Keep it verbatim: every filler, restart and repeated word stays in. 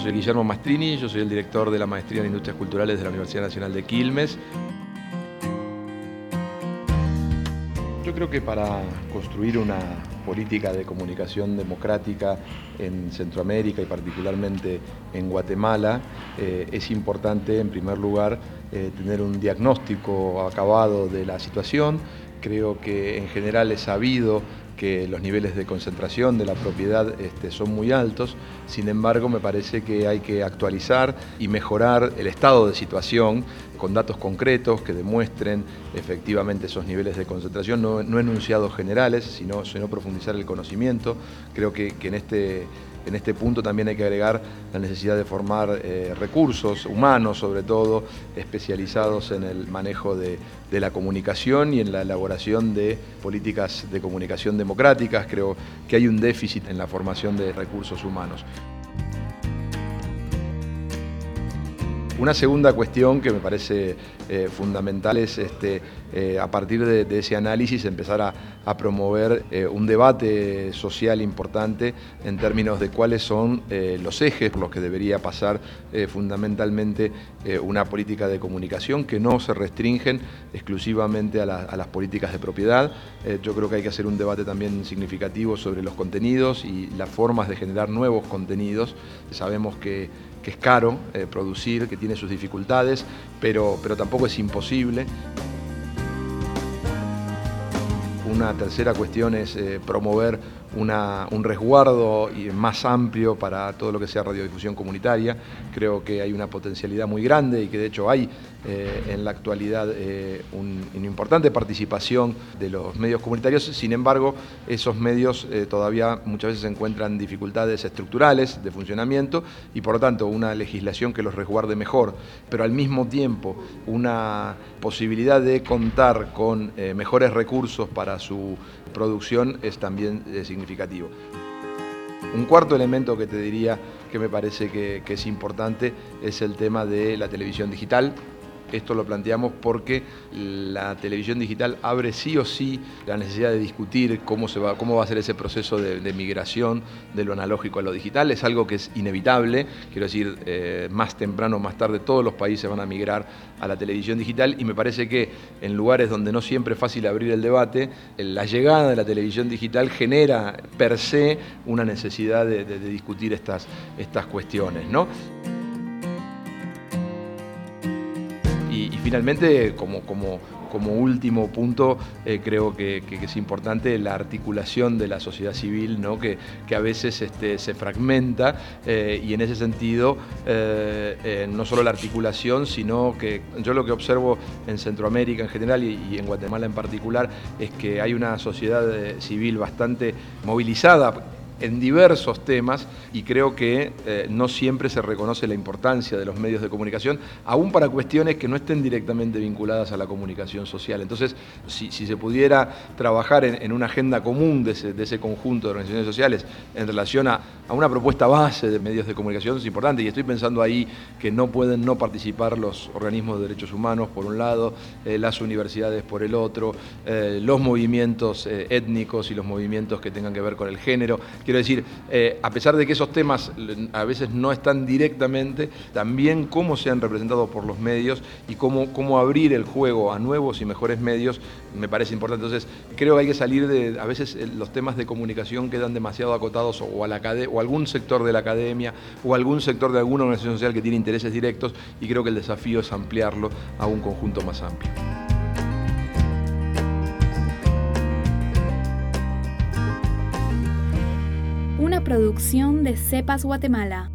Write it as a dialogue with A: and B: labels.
A: soy Guillermo Mastrini, yo soy el director de la Maestría en Industrias Culturales de la Universidad Nacional de Quilmes. Yo creo que para construir una política de comunicación democrática en Centroamérica y particularmente en Guatemala, eh, es importante, en primer lugar, eh, tener un diagnóstico acabado de la situación. Creo que en general es sabido que los niveles de concentración de la propiedad este, son muy altos. Sin embargo, me parece que hay que actualizar y mejorar el estado de situación con datos concretos que demuestren efectivamente esos niveles de concentración, no, no enunciados generales, sino, sino profundizar el conocimiento. Creo que, que en este En este punto también hay que agregar la necesidad de formar eh, recursos humanos, sobre todo especializados en el manejo de, de la comunicación y en la elaboración de políticas de comunicación democráticas. Creo que hay un déficit en la formación de recursos humanos. Una segunda cuestión que me parece eh, fundamental es, este, eh, a partir de, de ese análisis, empezar a, a promover eh, un debate social importante en términos de cuáles son eh, los ejes por los que debería pasar eh, fundamentalmente eh, una política de comunicación que no se restringen exclusivamente a, la, a las políticas de propiedad. Eh, yo creo que hay que hacer un debate también significativo sobre los contenidos y las formas de generar nuevos contenidos. Sabemos que que es caro eh, producir, que tiene sus dificultades, pero, pero tampoco es imposible. Una tercera cuestión es eh, promover una, un resguardo más amplio para todo lo que sea radiodifusión comunitaria. Creo que hay una potencialidad muy grande y que de hecho hay eh, en la actualidad eh, un, una importante participación de los medios comunitarios. Sin embargo, esos medios eh, todavía muchas veces encuentran dificultades estructurales de funcionamiento y por lo tanto una legislación que los resguarde mejor, pero al mismo tiempo una posibilidad de contar con eh, mejores recursos para su producción es también eh, significativo. Un cuarto elemento que te diría que me parece que, que es importante es el tema de la televisión digital. Esto lo planteamos porque la televisión digital abre sí o sí la necesidad de discutir cómo, se va, cómo va a ser ese proceso de, de migración de lo analógico a lo digital. Es algo que es inevitable, quiero decir, eh, más temprano o más tarde todos los países van a migrar a la televisión digital y me parece que en lugares donde no siempre es fácil abrir el debate, la llegada de la televisión digital genera per se una necesidad de, de, de discutir estas, estas cuestiones, ¿no? Y, y finalmente, como, como, como último punto, eh, creo que, que, que es importante la articulación de la sociedad civil, ¿no? que, que a veces este, se fragmenta eh, y en ese sentido eh, eh, no solo la articulación, sino que yo lo que observo en Centroamérica en general y, y en Guatemala en particular es que hay una sociedad eh, civil bastante movilizada en diversos temas y creo que eh, no siempre se reconoce la importancia de los medios de comunicación, aún para cuestiones que no estén directamente vinculadas a la comunicación social. Entonces, si, si se pudiera trabajar en, en una agenda común de ese, de ese conjunto de organizaciones sociales en relación a, a una propuesta base de medios de comunicación, es importante. Y estoy pensando ahí que no pueden no participar los organismos de derechos humanos, por un lado, eh, las universidades por el otro, eh, los movimientos eh, étnicos y los movimientos que tengan que ver con el género. Quiero decir, eh, a pesar de que esos temas a veces no están directamente, también cómo se han representado por los medios y cómo, cómo abrir el juego a nuevos y mejores medios me parece importante. Entonces, creo que hay que salir de, a veces los temas de comunicación quedan demasiado acotados o a, la, o a algún sector de la academia o a algún sector de alguna organización social que tiene intereses directos y creo que el desafío es ampliarlo a un conjunto más amplio.
B: Una producción de Cepas Guatemala.